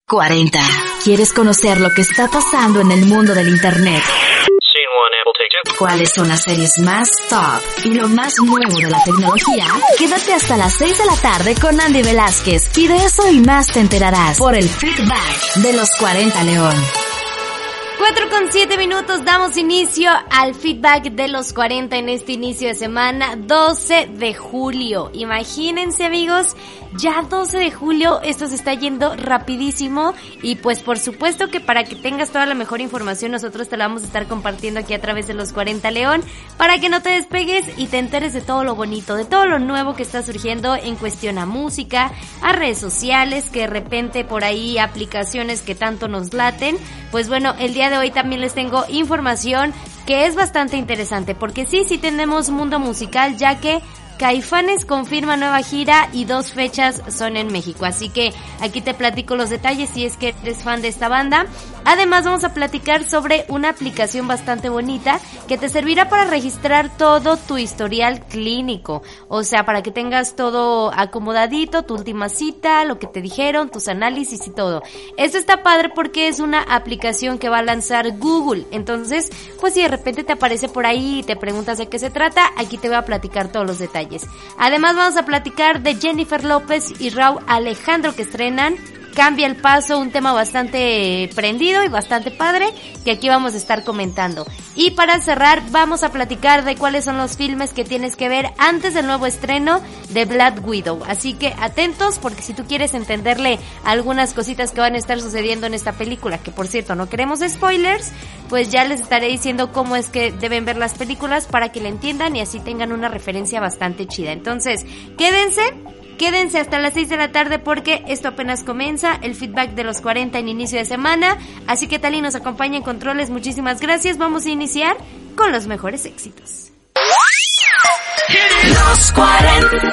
40. ¿Quieres conocer lo que está pasando en el mundo del internet? ¿Cuáles son las series más top y lo más nuevo de la tecnología? Quédate hasta las 6 de la tarde con Andy Velázquez y de eso y más te enterarás por el Feedback de los 40 León. 4:07 damos inicio al Feedback de los 40 en este inicio de semana, 12 de julio. Imagínense, amigos, ya 12 de julio, esto se está yendo rapidísimo y pues por supuesto que para que tengas toda la mejor información nosotros te la vamos a estar compartiendo aquí a través de los 40 León para que no te despegues y te enteres de todo lo bonito, de todo lo nuevo que está surgiendo en cuestión a música, a redes sociales, que de repente por ahí aplicaciones que tanto nos laten. Pues bueno, el día de hoy también les tengo información que es bastante interesante porque sí tenemos mundo musical, ya que Caifanes confirma nueva gira y 2 fechas son en México, así que aquí te platico los detalles si es que eres fan de esta banda. Además vamos a platicar sobre una aplicación bastante bonita que te servirá para registrar todo tu historial clínico, o sea, para que tengas todo acomodadito, tu última cita, lo que te dijeron, tus análisis y todo. Esto está padre porque es una aplicación que va a lanzar Google, entonces pues si de repente te aparece por ahí y te preguntas de qué se trata, aquí te voy a platicar todos los detalles. Además vamos a platicar de Jennifer López y Rauw Alejandro que estrenan Cambia el Paso, un tema bastante prendido y bastante padre que aquí vamos a estar comentando. Y para cerrar vamos a platicar de cuáles son los filmes que tienes que ver antes del nuevo estreno de Black Widow. Así que atentos porque si tú quieres entenderle algunas cositas que van a estar sucediendo en esta película, que por cierto no queremos spoilers, pues ya les estaré diciendo cómo es que deben ver las películas para que la entiendan y así tengan una referencia bastante chida. Entonces, Quédense hasta las 6 de la tarde porque esto apenas comienza, el Feedback de los 40 en inicio de semana. Así que Tali nos acompaña en controles, muchísimas gracias. Vamos a iniciar con los mejores éxitos. Los 40.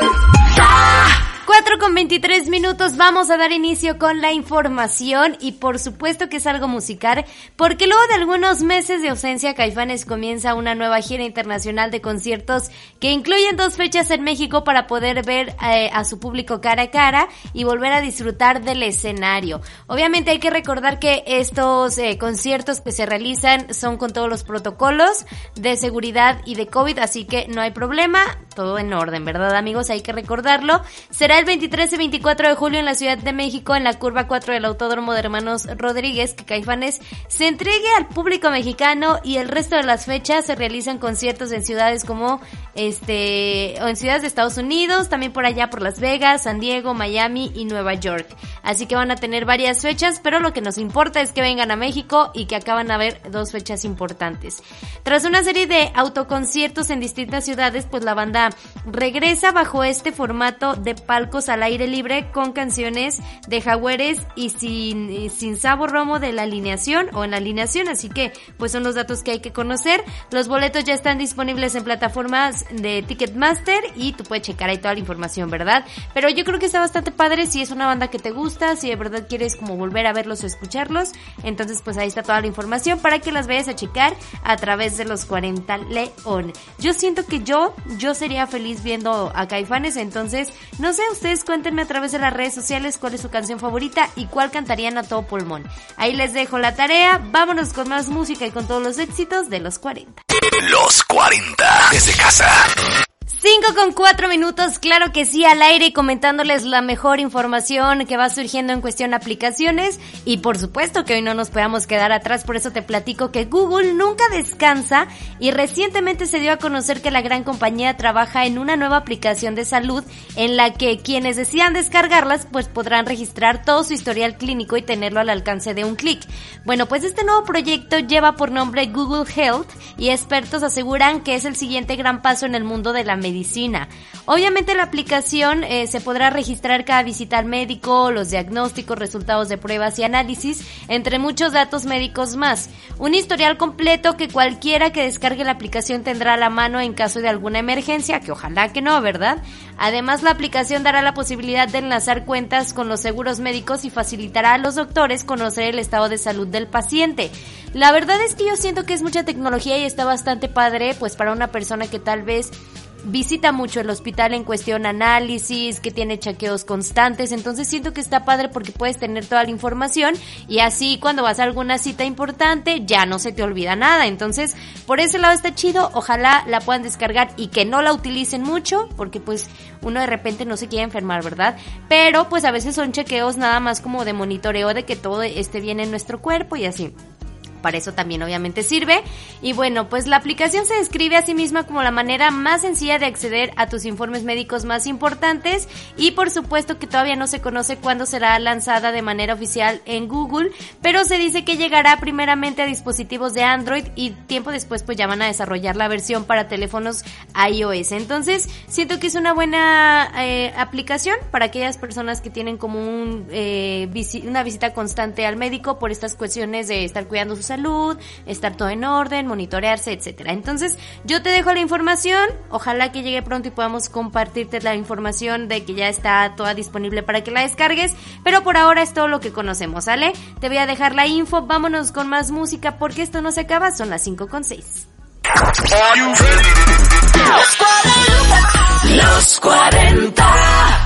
4:23 vamos a dar inicio con la información y por supuesto que es algo musical porque luego de algunos meses de ausencia Caifanes comienza una nueva gira internacional de conciertos que incluyen 2 fechas en México para poder ver a su público cara a cara y volver a disfrutar del escenario. Obviamente hay que recordar que estos conciertos que se realizan son con todos los protocolos de seguridad y de COVID, así que no hay problema, todo en orden, ¿verdad, amigos? Hay que recordarlo. Será el 23 y 24 de julio en la Ciudad de México, en la curva 4 del Autódromo de Hermanos Rodríguez, que Caifanes se entregue al público mexicano y el resto de las fechas se realizan conciertos en ciudades como o en ciudades de Estados Unidos, también por allá por Las Vegas, San Diego, Miami y Nueva York. Así que van a tener varias fechas, pero lo que nos importa es que vengan a México y que acaban a ver 2 fechas importantes. Tras una serie de autoconciertos en distintas ciudades, pues la banda regresa bajo este formato de palcos al aire libre con canciones de Jaguares y sin Sabo Romo de la alineación o en la alineación, así que pues son los datos que hay que conocer. Los boletos ya están disponibles en plataformas de Ticketmaster y tú puedes checar ahí toda la información, ¿verdad? Pero yo creo que está bastante padre si es una banda que te gusta, si de verdad quieres como volver a verlos o escucharlos, entonces pues ahí está toda la información para que las vayas a checar a través de los 40 León. Yo siento que yo sería feliz viendo a Caifanes, entonces no sé, ustedes cuéntenme a través de las redes sociales cuál es su canción favorita y cuál cantarían a todo pulmón. Ahí les dejo la tarea, vámonos con más música y con todos los éxitos de los 40. Los 40 desde casa. 5:04, claro que sí, al aire y comentándoles la mejor información que va surgiendo en cuestión de aplicaciones y por supuesto que hoy no nos podamos quedar atrás, por eso te platico que Google nunca descansa y recientemente se dio a conocer que la gran compañía trabaja en una nueva aplicación de salud en la que quienes decidan descargarlas pues podrán registrar todo su historial clínico y tenerlo al alcance de un clic. Bueno, pues este nuevo proyecto lleva por nombre Google Health y expertos aseguran que es el siguiente gran paso en el mundo de la medicina. Obviamente la aplicación se podrá registrar cada visita al médico, los diagnósticos, resultados de pruebas y análisis, entre muchos datos médicos más. Un historial completo que cualquiera que descargue la aplicación tendrá a la mano en caso de alguna emergencia, que ojalá que no, ¿verdad? Además, la aplicación dará la posibilidad de enlazar cuentas con los seguros médicos y facilitará a los doctores conocer el estado de salud del paciente. La verdad es que yo siento que es mucha tecnología y está bastante padre, pues para una persona que tal vez visita mucho el hospital en cuestión análisis, que tiene chequeos constantes, entonces siento que está padre porque puedes tener toda la información y así cuando vas a alguna cita importante ya no se te olvida nada. Entonces por ese lado está chido, ojalá la puedan descargar y que no la utilicen mucho porque pues uno de repente no se quiere enfermar, ¿verdad? Pero pues a veces son chequeos nada más como de monitoreo de que todo esté bien en nuestro cuerpo y así. Para eso también obviamente sirve. Y bueno, pues la aplicación se describe a sí misma como la manera más sencilla de acceder a tus informes médicos más importantes y por supuesto que todavía no se conoce cuándo será lanzada de manera oficial en Google, pero se dice que llegará primeramente a dispositivos de Android y tiempo después pues ya van a desarrollar la versión para teléfonos iOS. Entonces siento que es una buena aplicación para aquellas personas que tienen como una visita constante al médico por estas cuestiones de estar cuidando su salud, estar todo en orden, monitorearse, etcétera. Entonces, yo te dejo la información, ojalá que llegue pronto y podamos compartirte la información de que ya está toda disponible para que la descargues, pero por ahora es todo lo que conocemos, ¿sale? Te voy a dejar la info, vámonos con más música porque esto no se acaba, son las 5:06. Los 40.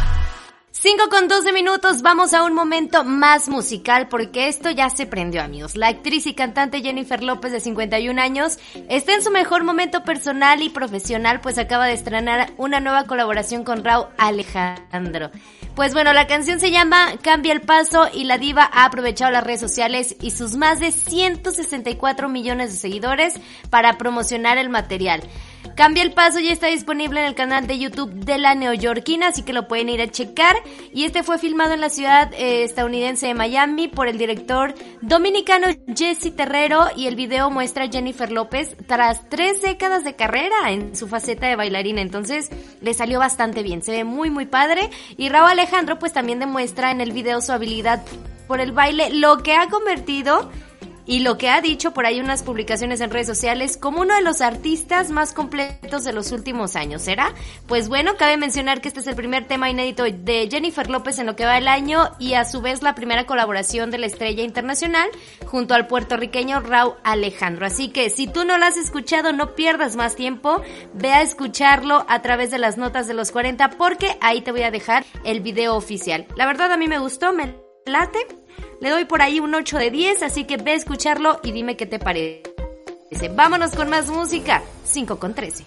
5:12, vamos a un momento más musical porque esto ya se prendió, amigos. La actriz y cantante Jennifer López, de 51 años, está en su mejor momento personal y profesional, pues acaba de estrenar una nueva colaboración con Rauw Alejandro. Pues bueno, la canción se llama Cambia el Paso y la diva ha aprovechado las redes sociales y sus más de 164 millones de seguidores para promocionar el material. Cambia el Paso ya está disponible en el canal de YouTube de la neoyorquina, así que lo pueden ir a checar. Y este fue filmado en la ciudad estadounidense de Miami por el director dominicano Jesse Terrero y el video muestra a Jennifer López tras 3 décadas de carrera en su faceta de bailarina. Entonces le salió bastante bien, se ve muy muy padre. Y Rauw Alejandro pues también demuestra en el video su habilidad por el baile, lo que ha convertido y lo que ha dicho por ahí unas publicaciones en redes sociales como uno de los artistas más completos de los últimos años. ¿Será? Pues bueno, cabe mencionar que este es el primer tema inédito de Jennifer López en lo que va del año y a su vez la primera colaboración de la estrella internacional junto al puertorriqueño Rauw Alejandro. Así que si tú no lo has escuchado, no pierdas más tiempo, ve a escucharlo a través de las notas de los 40 porque ahí te voy a dejar el video oficial. La verdad a mí me gustó, me late. Le doy por ahí un 8 de 10, así que ve a escucharlo y dime qué te parece. Vámonos con más música. 5:13.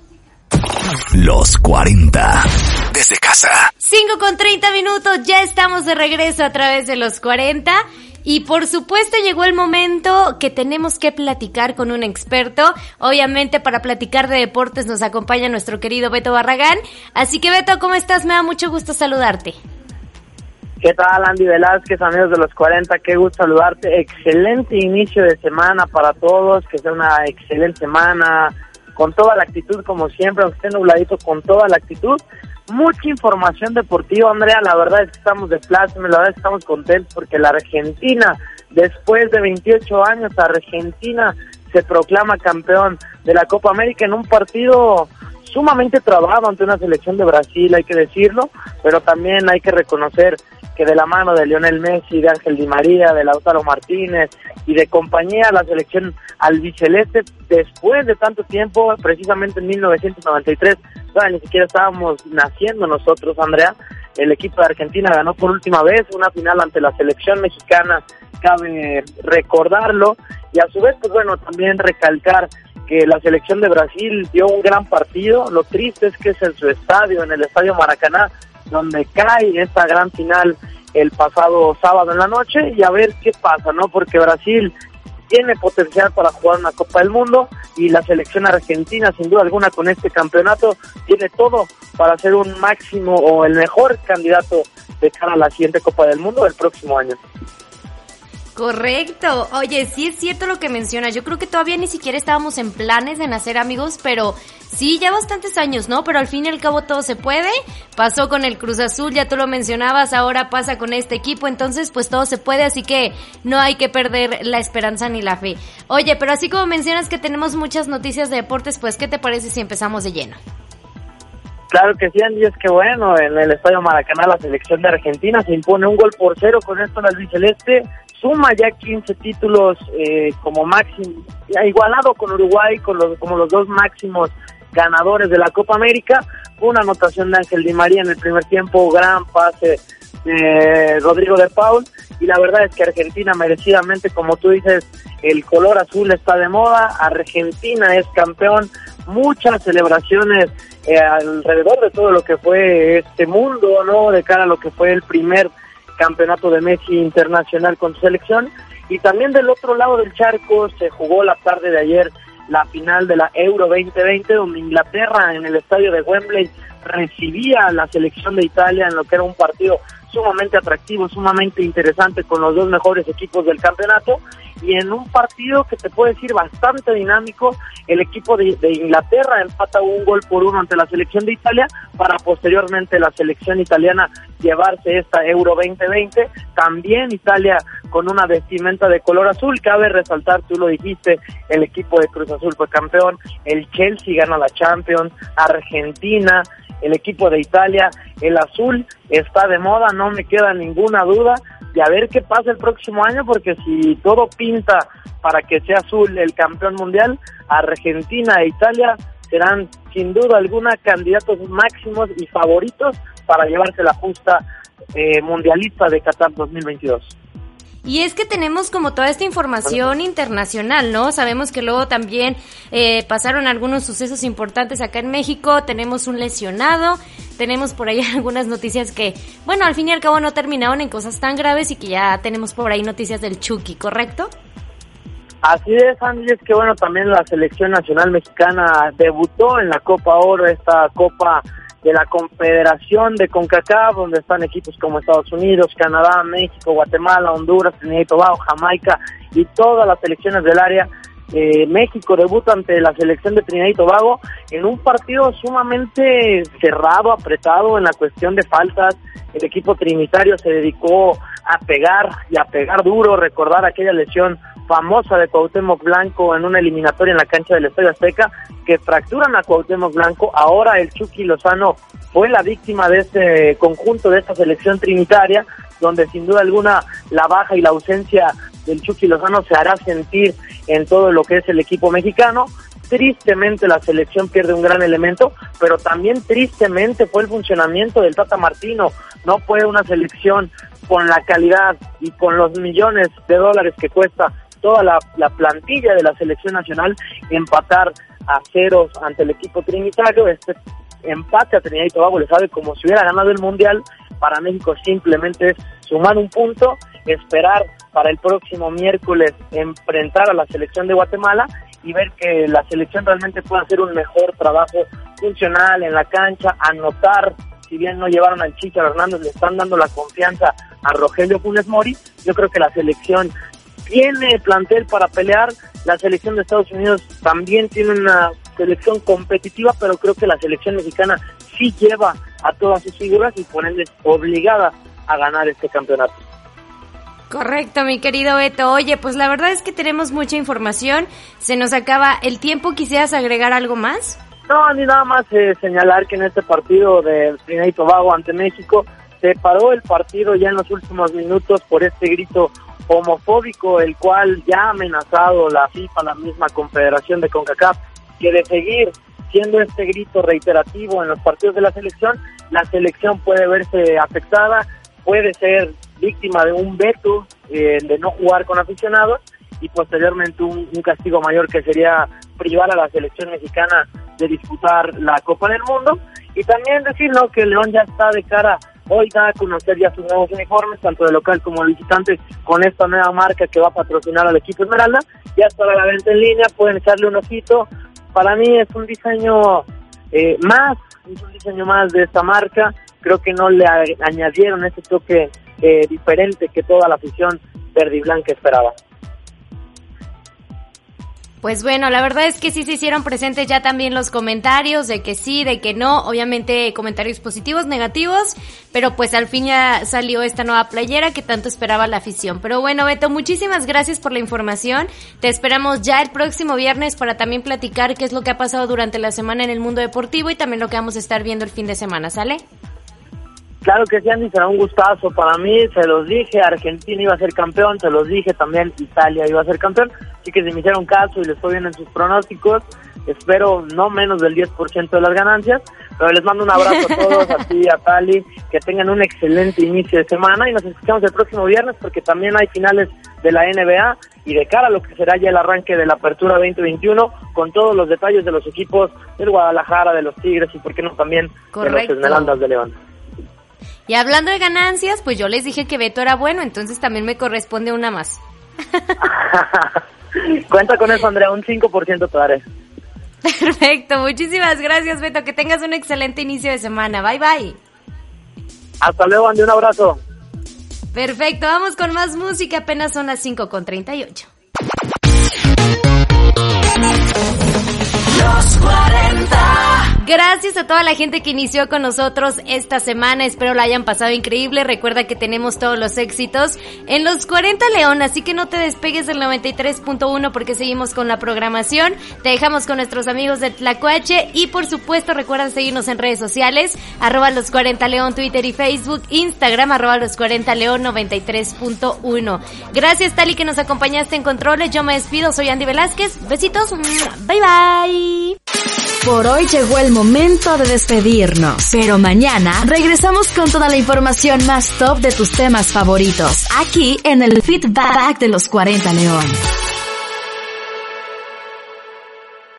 Los 40. Desde casa. 5:30, ya estamos de regreso a través de los 40. Y por supuesto llegó el momento que tenemos que platicar con un experto. Obviamente para platicar de deportes nos acompaña nuestro querido Beto Barragán. Así que Beto, ¿cómo estás? Me da mucho gusto saludarte. ¿Qué tal, Andy Velázquez, amigos de los 40? Qué gusto saludarte. Excelente inicio de semana para todos, que sea una excelente semana, con toda la actitud como siempre, aunque esté nubladito, con toda la actitud. Mucha información deportiva, Andrea, la verdad es que estamos de pláceme, la verdad es que estamos contentos porque la Argentina, después de 28 años, Argentina se proclama campeón de la Copa América en un partido sumamente trabado ante una selección de Brasil, hay que decirlo, pero también hay que reconocer que de la mano de Lionel Messi, de Ángel Di María, de Lautaro Martínez y de compañía, la selección albiceleste, después de tanto tiempo, precisamente en 1993, ni siquiera estábamos naciendo nosotros, Andrea, el equipo de Argentina ganó por última vez una final ante la selección mexicana, cabe recordarlo, y a su vez, pues bueno, también recalcar que la selección de Brasil dio un gran partido. Lo triste es que es en su estadio, en el Estadio Maracaná, donde cae esta gran final el pasado sábado en la noche, y a ver qué pasa, ¿no? Porque Brasil tiene potencial para jugar una Copa del Mundo y la selección argentina, sin duda alguna, con este campeonato, tiene todo para ser un máximo o el mejor candidato de cara a la siguiente Copa del Mundo del próximo año. Correcto. Oye, sí es cierto lo que mencionas. Yo creo que todavía ni siquiera estábamos en planes de nacer, amigos, pero sí, ya bastantes años, ¿no? Pero al fin y al cabo todo se puede. Pasó con el Cruz Azul, ya tú lo mencionabas, ahora pasa con este equipo, entonces pues todo se puede, así que no hay que perder la esperanza ni la fe. Oye, pero así como mencionas que tenemos muchas noticias de deportes, pues ¿qué te parece si empezamos de lleno? Claro que sí, Andy, es que bueno, en el Estadio Maracaná la selección de Argentina se impone 1-0 con esto en el albiceleste, suma ya 15 títulos como máximo, igualado con Uruguay, como los dos máximos ganadores de la Copa América. Una anotación de Ángel Di María en el primer tiempo, gran pase de Rodrigo de Paul, y la verdad es que Argentina merecidamente, como tú dices, el color azul está de moda, Argentina es campeón, muchas celebraciones alrededor de todo lo que fue este mundo, ¿no? De cara a lo que fue el primer campeonato de Messi internacional con su selección. Y también del otro lado del charco se jugó la tarde de ayer la final de la Euro 2020, donde Inglaterra en el estadio de Wembley recibía a la selección de Italia en lo que era un partido sumamente atractivo, sumamente interesante, con los dos mejores equipos del campeonato, y en un partido que te puedo decir bastante dinámico. El equipo de Inglaterra empata 1-1 ante la selección de Italia, para posteriormente la selección italiana llevarse esta Euro 2020. También Italia con una vestimenta de color azul. Cabe resaltar, tú lo dijiste, el equipo de Cruz Azul fue campeón, el Chelsea gana la Champions, Argentina, el equipo de Italia, el azul está de moda, no me queda ninguna duda, y a ver qué pasa el próximo año, porque si todo pinta para que sea azul el campeón mundial, Argentina e Italia serán sin duda alguna candidatos máximos y favoritos para llevarse la justa mundialista de Qatar 2022. Y es que tenemos como toda esta información internacional, ¿no? Sabemos que luego también pasaron algunos sucesos importantes acá en México, tenemos un lesionado, tenemos por ahí algunas noticias que, bueno, al fin y al cabo no terminaron en cosas tan graves, y que ya tenemos por ahí noticias del Chucky, ¿correcto? Así es, Andy, es que bueno, también la selección nacional mexicana debutó en la Copa Oro, esta Copa de la Confederación de CONCACAF, donde están equipos como Estados Unidos, Canadá, México, Guatemala, Honduras, Trinidad y Tobago, Jamaica y todas las selecciones del área. México debuta ante la selección de Trinidad y Tobago en un partido sumamente cerrado, apretado en la cuestión de faltas. El equipo trinitario se dedicó a pegar y a pegar duro, recordar aquella lesión famosa de Cuauhtémoc Blanco en una eliminatoria en la cancha del Estadio Azteca, que fracturan a Cuauhtémoc Blanco. Ahora el Chucky Lozano fue la víctima de este conjunto, de esta selección trinitaria, donde sin duda alguna la baja y la ausencia del Chucky Lozano se hará sentir en todo lo que es el equipo mexicano. Tristemente la selección pierde un gran elemento, pero también tristemente fue el funcionamiento del Tata Martino. No fue una selección con la calidad y con los millones de dólares que cuesta toda la plantilla de la selección nacional, empatar a ceros ante el equipo trinitario. Este empate a Trinidad y Tobago le sabe como si hubiera ganado el Mundial. Para México simplemente es sumar un punto, esperar para el próximo miércoles enfrentar a la selección de Guatemala y ver que la selección realmente puede hacer un mejor trabajo funcional en la cancha, anotar. Si bien no llevaron al Chícharo Hernández, le están dando la confianza a Rogelio Funes Mori. Yo creo que la selección tiene plantel para pelear. La selección de Estados Unidos también tiene una selección competitiva, pero creo que la selección mexicana sí lleva a todas sus figuras y por ende es obligada a ganar este campeonato. Correcto, mi querido Beto. Oye, pues la verdad es que tenemos mucha información, se nos acaba el tiempo. ¿Quisieras agregar algo más? No, ni nada más señalar que en este partido de Trinidad y Tobago ante México se paró el partido ya en los últimos minutos por este grito homofóbico, el cual ya ha amenazado la FIFA, la misma Confederación de CONCACAF, que de seguir siendo este grito reiterativo en los partidos de la selección puede verse afectada, puede ser víctima de un veto de no jugar con aficionados y posteriormente un castigo mayor, que sería privar a la selección mexicana de disputar la Copa del Mundo. Y también decir, ¿no?, que León ya está de cara hoy da a conocer ya sus nuevos uniformes, tanto de local como de visitante, con esta nueva marca que va a patrocinar al equipo Esmeralda. Ya está a la venta en línea, pueden echarle un ojito. Para mí es un diseño más de esta marca. Creo que no le añadieron ese toque diferente que toda la afición verde y blanca esperaba. Pues bueno, la verdad es que sí se hicieron presentes ya también los comentarios de que sí, de que no, obviamente comentarios positivos, negativos, pero pues al fin ya salió esta nueva playera que tanto esperaba la afición. Pero bueno, Beto, muchísimas gracias por la información, te esperamos ya el próximo viernes para también platicar qué es lo que ha pasado durante la semana en el mundo deportivo y también lo que vamos a estar viendo el fin de semana, ¿sale? Claro que sí, Andy, será un gustazo para mí, se los dije, Argentina iba a ser campeón, se los dije también, Italia iba a ser campeón, así que si me hicieron caso y les fue bien en sus pronósticos, espero no menos del 10% de las ganancias, pero les mando un abrazo a todos, a ti, a Tali, que tengan un excelente inicio de semana y nos escuchamos el próximo viernes porque también hay finales de la NBA y de cara a lo que será ya el arranque de la Apertura 2021 con todos los detalles de los equipos del Guadalajara, de los Tigres y por qué no también de los Esmeraldas de León. Y hablando de ganancias, pues yo les dije que Beto era bueno, entonces también me corresponde una más. Cuenta con eso, Andrea, un 5% te daré. Perfecto, muchísimas gracias, Beto, que tengas un excelente inicio de semana. Bye, bye. Hasta luego, Andy, un abrazo. Perfecto, vamos con más música, apenas son las 5:38. Los 40. Gracias a toda la gente que inició con nosotros esta semana, espero la hayan pasado increíble. Recuerda que tenemos todos los éxitos en los 40 León, así que no te despegues del 93.1 porque seguimos con la programación. Te dejamos con nuestros amigos de Tlacuache y por supuesto recuerda seguirnos en redes sociales, @los 40 León, Twitter y Facebook, Instagram, @los 40 León 93.1. Gracias, Tali, que nos acompañaste en controles. Yo me despido, soy Andy Velázquez. Besitos, bye bye. Por hoy llegó el momento de despedirnos, pero mañana regresamos con toda la información más top de tus temas favoritos, aquí en el Feedback de los 40 León.